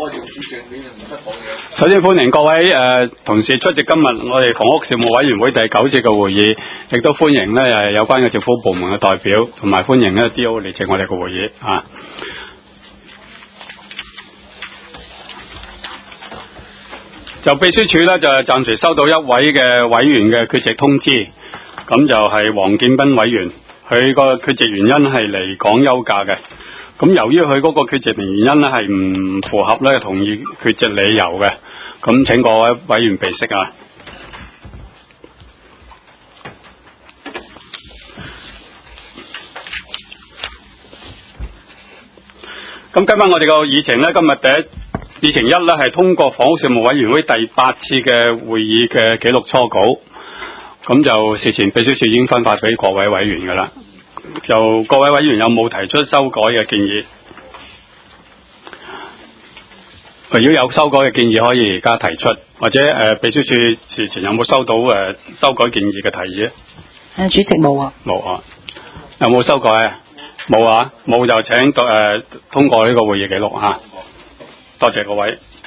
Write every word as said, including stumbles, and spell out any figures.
我條主席你就唔得講嘢。 首先歡迎各位誒、呃、同事出席今日我哋房屋事務委員會第九次嘅會議，亦都歡迎咧誒有關嘅政府部門嘅代表，同埋歡迎咧 D O 嚟席我哋嘅會議啊。就秘書處咧就暫時收到一位嘅委員嘅缺席通知，咁就係黃建斌委員，佢個缺席原因係離港休假嘅。咁由於佢嗰個缺席原因咧係唔符合咧同意缺席理由嘅，咁請各位委員備悉啊。咁今日我哋個議程咧，今日第一議程一咧係通過房屋事務委員會第八次嘅會議嘅記錄初稿，咁就事前秘書處已經分發俾各位委員噶啦。就各位委員有冇提出修改嘅建議？如果有修改嘅建議，可以而家提出，或者誒、呃、秘書處事前有冇收到誒、呃、修改建議嘅提議？ 誒，主席冇啊。 冇啊。有冇修改啊？冇啊。冇就請誒、呃、通過呢個會議記錄啊。多謝各位。